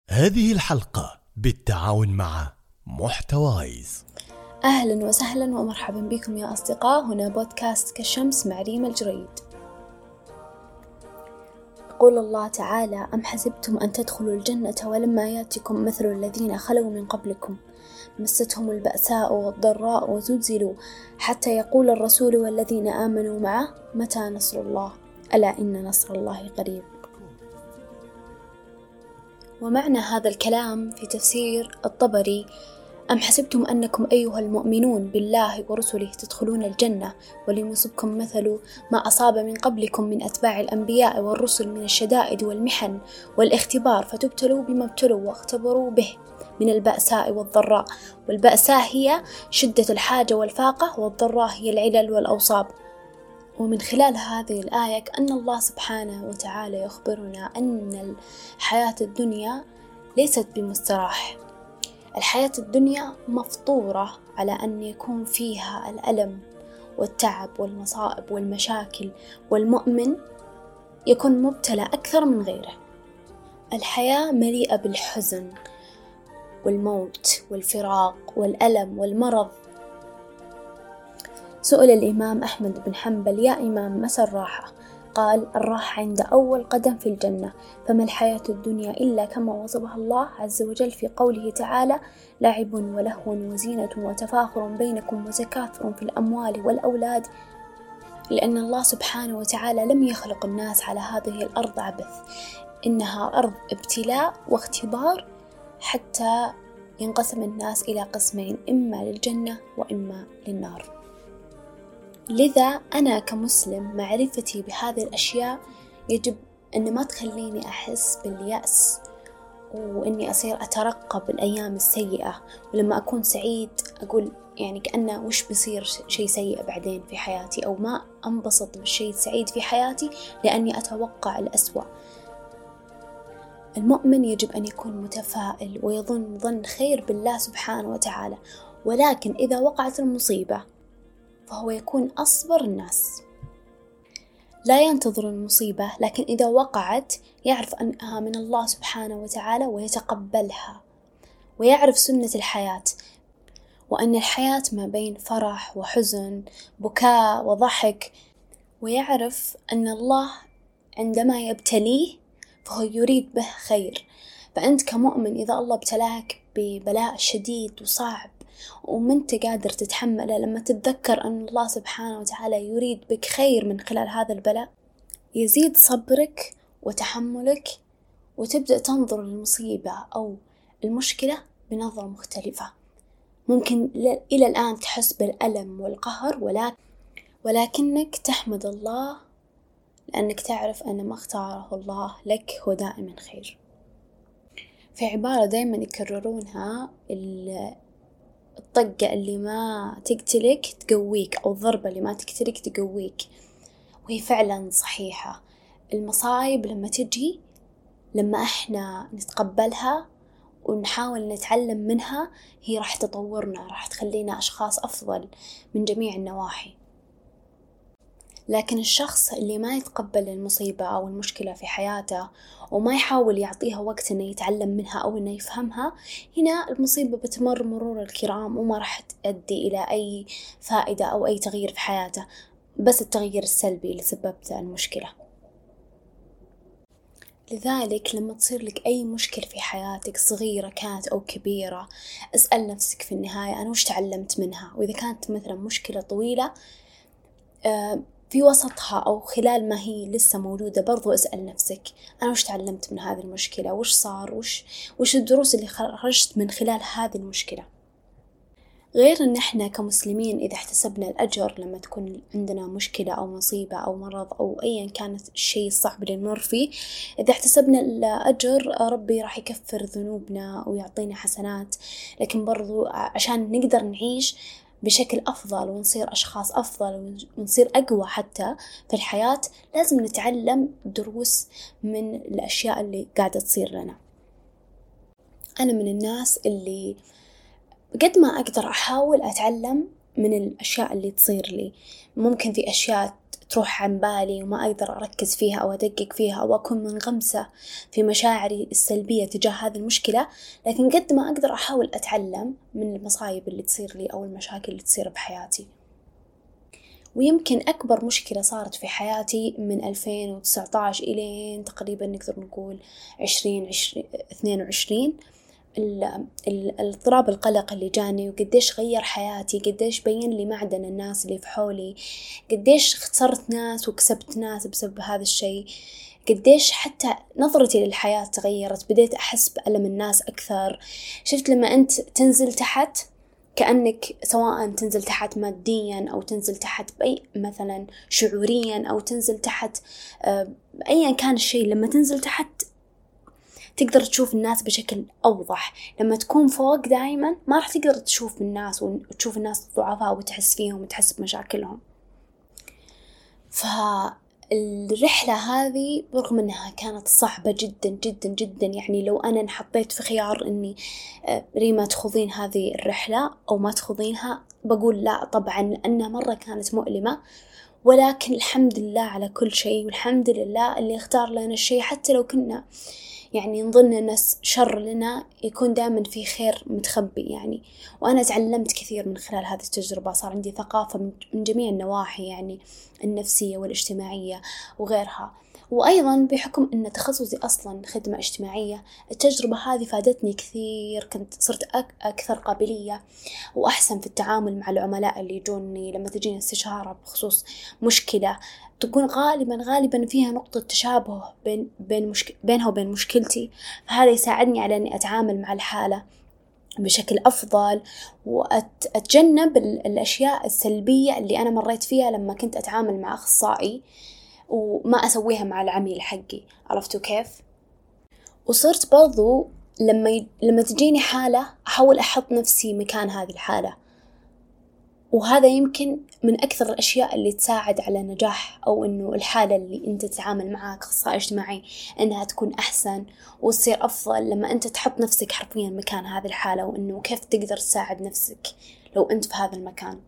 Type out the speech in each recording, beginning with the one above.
هذه الحلقة بالتعاون مع محتوايز. أهلا وسهلا ومرحبا بكم يا أصدقاء، هنا بودكاست كالشمس مع ريم الجريد. يقول الله تعالى: أم حسبتم أن تدخلوا الجنة ولما يأتكم مثل الذين خلوا من قبلكم مستهم البأساء والضراء وزلزلوا حتى يقول الرسول والذين آمنوا معه متى نصر الله ألا إن نصر الله قريب. ومعنى هذا الكلام في تفسير الطبري: أم حسبتم أنكم أيها المؤمنون بالله ورسله تدخلون الجنة ولم يصبكم مثل ما أصاب من قبلكم من أتباع الأنبياء والرسل من الشدائد والمحن والاختبار فتبتلوا بما ابتلوا واختبروا به من البأساء والضراء، والبأساء هي شدة الحاجة والفاقة، والضراء هي العلل والأوصاب. ومن خلال هذه الآية كأن الله سبحانه وتعالى يخبرنا أن الحياة الدنيا ليست بمستراح. الحياة الدنيا مفطورة على أن يكون فيها الألم والتعب والمصائب والمشاكل، والمؤمن يكون مبتلى أكثر من غيره. الحياة مليئة بالحزن والموت والفراق والألم والمرض. سئل الإمام أحمد بن حنبل: يا إمام، متى الراحة؟ قال: الراحة عند أول قدم في الجنة. فما الحياة الدنيا إلا كما وصفها الله عز وجل في قوله تعالى: لعب ولهو وزينة وتفاخر بينكم وتكاثر في الأموال والأولاد. لأن الله سبحانه وتعالى لم يخلق الناس على هذه الأرض عبث، إنها أرض ابتلاء واختبار حتى ينقسم الناس إلى قسمين: إما للجنة وإما للنار. لذا أنا كمسلم معرفتي بهذه الأشياء يجب أن ما تخليني أحس باليأس، وإني أصير أترقب الأيام السيئة، ولما أكون سعيد أقول يعني كأنه وش بيصير شيء سيء بعدين في حياتي، أو ما أنبسط بالشيء السعيد في حياتي لأني أتوقع الأسوأ. المؤمن يجب أن يكون متفائل ويظن ظن خير بالله سبحانه وتعالى، ولكن إذا وقعت المصيبة فهو يكون أصبر الناس، لا ينتظر المصيبة، لكن إذا وقعت يعرف أنها من الله سبحانه وتعالى ويتقبلها، ويعرف سنة الحياة، وأن الحياة ما بين فرح وحزن، بكاء وضحك، ويعرف أن الله عندما يبتليه فهو يريد به خير. فأنت كمؤمن إذا الله ابتلاك ببلاء شديد وصعب وما أنت قادر تتحمله، لما تتذكر أن الله سبحانه وتعالى يريد بك خير من خلال هذا البلاء، يزيد صبرك وتحملك، وتبدأ تنظر للمصيبة أو المشكلة بنظرة مختلفة. ممكن إلى الآن تحس بالألم والقهر، ولكنك تحمد الله لأنك تعرف أن ما اختاره الله لك هو دائما خير. في عبارة دائما يكررونها: الطقة اللي ما تقتلك تقويك، أو الضربة اللي ما تقتلك تقويك. وهي فعلا صحيحة. المصايب لما تجي، لما احنا نتقبلها ونحاول نتعلم منها، هي راح تطورنا، راح تخلينا أشخاص أفضل من جميع النواحي. لكن الشخص اللي ما يتقبل المصيبة أو المشكلة في حياته وما يحاول يعطيها وقت إنه يتعلم منها أو إنه يفهمها، هنا المصيبة بتمر مرور الكرام وما راح تؤدي إلى أي فائدة أو أي تغيير في حياته، بس التغيير السلبي اللي سببته المشكلة. لذلك لما تصير لك أي مشكلة في حياتك، صغيرة كانت أو كبيرة، اسأل نفسك في النهاية: أنا وش تعلمت منها؟ وإذا كانت مثلا مشكلة طويلة في وسطها أو خلال ما هي لسه موجودة، برضو اسأل نفسك: أنا وش تعلمت من هذه المشكلة؟ وش صار؟ وش الدروس اللي خرجت من خلال هذه المشكلة؟ غير أن احنا كمسلمين إذا احتسبنا الأجر لما تكون عندنا مشكلة أو مصيبة أو مرض أو أيا كانت الشيء الصعب اللي نمر فيه، إذا احتسبنا الأجر ربي راح يكفر ذنوبنا ويعطينا حسنات. لكن برضو عشان نقدر نعيش بشكل أفضل ونصير أشخاص أفضل ونصير أقوى حتى في الحياة، لازم نتعلم دروس من الأشياء اللي قاعدة تصير لنا. أنا من الناس اللي قد ما أقدر أحاول أتعلم من الأشياء اللي تصير لي. ممكن في أشياء تروح عن بالي وما أقدر أركز فيها أو أدقق فيها أو أكون منغمسة في مشاعري السلبية تجاه هذه المشكلة. لكن قد ما أقدر أحاول أتعلم من المصايب اللي تصير لي أو المشاكل اللي تصير بحياتي. ويمكن أكبر مشكلة صارت في حياتي من 2019 إلى تقريبا نقدر نقول 2022 الاضطراب القلق اللي جاني، وقديش غير حياتي، قديش بين لي معدن الناس اللي في حولي، قديش خسرت ناس وكسبت ناس بسبب هذا الشيء، قديش حتى نظرتي للحياة تغيرت، بديت أحس بألم الناس أكثر. شفت لما أنت تنزل تحت كأنك سواء تنزل تحت ماديا أو تنزل تحت بأي مثلا شعوريا أو تنزل تحت أيا كان الشيء، لما تنزل تحت تقدر تشوف الناس بشكل أوضح. لما تكون فوق دائما ما راح تقدر تشوف الناس وتشوف الناس ضعفاء وتحس فيهم وتحس بمشاكلهم. فالرحلة هذه برغم أنها كانت صعبة جدا جدا جدا، يعني لو أنا انحطيت في خيار أني ريما تخوضين هذه الرحلة أو ما تخوضينها، بقول لا طبعا، لأنها مرة كانت مؤلمة. ولكن الحمد لله على كل شيء، والحمد لله اللي اختار لنا الشيء حتى لو كنا يعني نظن أن شر لنا، يكون دائما في خير متخبي يعني. وأنا تعلمت كثير من خلال هذه التجربة، صار عندي ثقافة من جميع النواحي، يعني النفسية والاجتماعية وغيرها. وأيضا بحكم أن تخصصي أصلا خدمة اجتماعية، التجربة هذه فادتني كثير، صرت أكثر قابلية وأحسن في التعامل مع العملاء اللي يجوني لما تجيني استشارة بخصوص مشكلة تكون غالبا فيها نقطة تشابه بينها وبين مشكلتي. فهذا يساعدني على أني أتعامل مع الحالة بشكل أفضل، وأتجنب الأشياء السلبية اللي أنا مريت فيها لما كنت أتعامل مع أخصائي وما أسويها مع العميل حقي. عرفتوا كيف؟ وصرت برضو لما تجيني حالة أحاول أحط نفسي مكان هذه الحالة، وهذا يمكن من أكثر الأشياء اللي تساعد على نجاح أو إنه الحالة اللي أنت تتعامل معها كأخصائي اجتماعي إنها تكون أحسن وتصير أفضل لما أنت تحط نفسك حرفيا مكان هذه الحالة، وإنه كيف تقدر تساعد نفسك لو أنت في هذا المكان.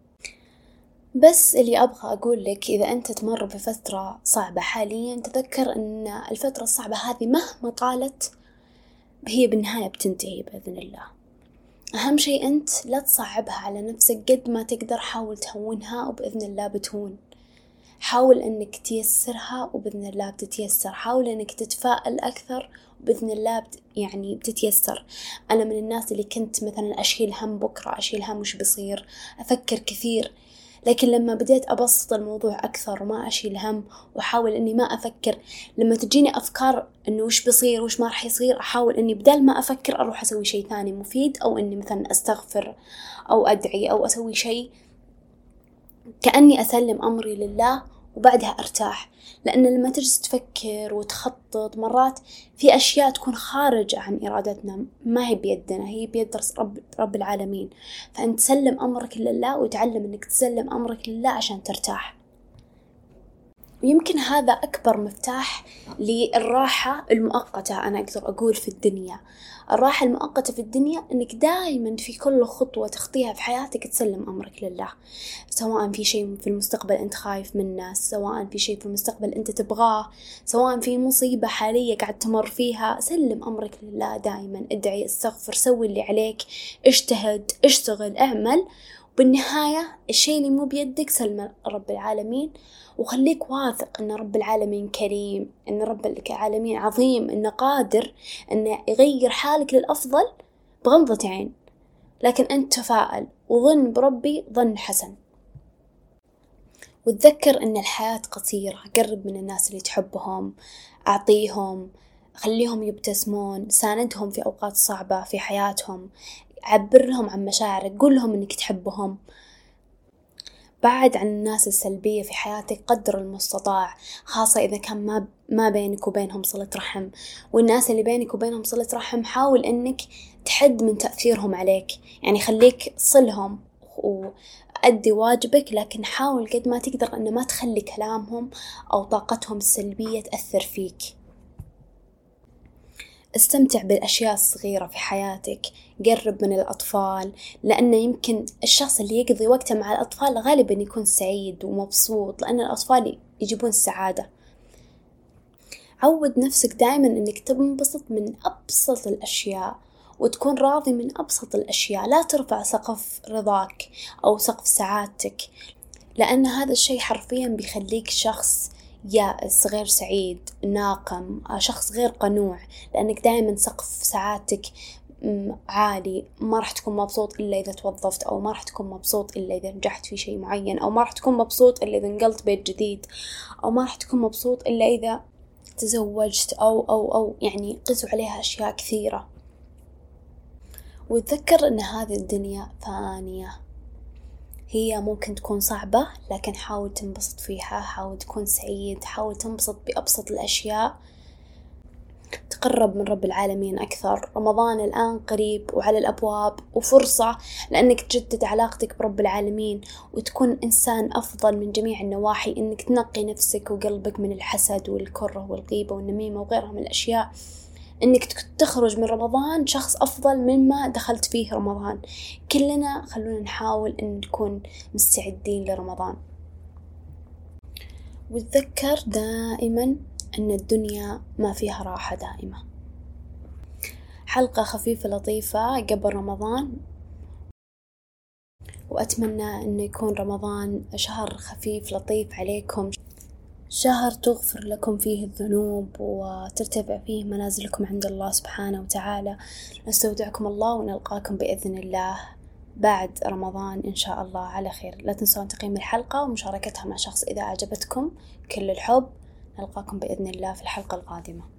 بس اللي أبغى أقول لك، إذا أنت تمر بفترة صعبة حاليا، تذكر أن الفترة الصعبة هذه مهما طالت هي بالنهاية بتنتهي بإذن الله. أهم شيء أنت لا تصعبها على نفسك، قد ما تقدر حاول تهونها وبإذن الله بتهون. حاول أنك تيسرها وبإذن الله بتتيسر. حاول أنك تتفائل أكثر وبإذن الله يعني بتتيسر. أنا من الناس اللي كنت مثلا أشيل هم بكرة، أشيل هم وش بيصير، أفكر كثير. لكن لما بديت أبسط الموضوع أكثر وما أشيل هم وأحاول أني ما أفكر، لما تجيني أفكار أنه وش بيصير وش ما رح يصير، أحاول أني بدل ما أفكر أروح أسوي شيء ثاني مفيد، أو أني مثلا أستغفر أو أدعي أو أسوي شيء كأني أسلم أمري لله وبعدها أرتاح. لأن لما تجلس تفكر وتخطط مرات في أشياء تكون خارج عن إرادتنا، ما هي بيدنا، هي بيد رب العالمين. فأنت تسلم أمرك لله وتعلم أنك تسلم أمرك لله عشان ترتاح. ويمكن هذا أكبر مفتاح للراحة المؤقتة. أنا أقدر أقول في الدنيا الراحة المؤقتة في الدنيا أنك دائما في كل خطوة تخطيها في حياتك تسلم أمرك لله، سواء في شيء في المستقبل أنت خايف منه، سواء في شيء في المستقبل أنت تبغاه، سواء في مصيبة حالية قاعد تمر فيها، سلم أمرك لله دائما. ادعي، استغفر، سوي اللي عليك، اجتهد، اشتغل، اعمل. بالنهاية الشيء اللي مو بيدك سلم رب العالمين، وخليك واثق أن رب العالمين كريم، أن رب العالمين عظيم، أنه قادر أنه يغير حالك للأفضل بغمضة عين. لكن أنت تفائل وظن بربي ظن حسن، وتذكر أن الحياة قصيرة. قرب من الناس اللي تحبهم، أعطيهم، خليهم يبتسمون، ساندهم في أوقات صعبة في حياتهم، عبرهم عن مشاعرك، قول لهم أنك تحبهم. بعد عن الناس السلبية في حياتك قدر المستطاع، خاصة إذا كان ما بينك وبينهم صلة رحم. والناس اللي بينك وبينهم صلة رحم حاول أنك تحد من تأثيرهم عليك، يعني خليك صلهم وأدي واجبك، لكن حاول قد ما تقدر أن ما تخلي كلامهم أو طاقتهم السلبية تأثر فيك. استمتع بالأشياء الصغيرة في حياتك، قرب من الأطفال، لأنه يمكن الشخص اللي يقضي وقته مع الأطفال غالبا يكون سعيد ومبسوط، لأن الأطفال يجيبون السعادة. عود نفسك دائما أنك تنبسط من أبسط الأشياء وتكون راضي من أبسط الأشياء. لا ترفع سقف رضاك أو سقف سعادتك، لأن هذا الشيء حرفيا بيخليك شخص يائس، غير سعيد، ناقم، شخص غير قنوع، لأنك دائما سقف سعادتك عالي. ما راح تكون مبسوط إلا إذا توظفت، أو ما راح تكون مبسوط إلا إذا نجحت في شيء معين، أو ما راح تكون مبسوط إلا إذا نقلت بيت جديد، أو ما راح تكون مبسوط إلا إذا تزوجت، أو يعني قسوا عليها أشياء كثيرة. وتذكر أن هذه الدنيا فانية، هي ممكن تكون صعبة لكن حاول تنبسط فيها، حاول تكون سعيد، حاول تنبسط بأبسط الأشياء، تقرب من رب العالمين أكثر. رمضان الآن قريب وعلى الأبواب، وفرصة لأنك تجدد علاقتك برب العالمين وتكون إنسان أفضل من جميع النواحي، إنك تنقي نفسك وقلبك من الحسد والكره والغيبة والنميمة وغيرها من الأشياء، إنك تخرج من رمضان شخص أفضل مما دخلت فيه رمضان. كلنا خلونا نحاول إن نكون مستعدين لرمضان. وتذكر دائما أن الدنيا ما فيها راحة دائمة. حلقة خفيفة لطيفة قبل رمضان، وأتمنى أنه يكون رمضان شهر خفيف لطيف عليكم، شهر تغفر لكم فيه الذنوب وترتفع فيه منازلكم عند الله سبحانه وتعالى. نستودعكم الله ونلقاكم بإذن الله بعد رمضان إن شاء الله على خير. لا تنسون تقييم الحلقة ومشاركتها مع شخص إذا أعجبتكم. كل الحب، نلقاكم بإذن الله في الحلقة القادمة.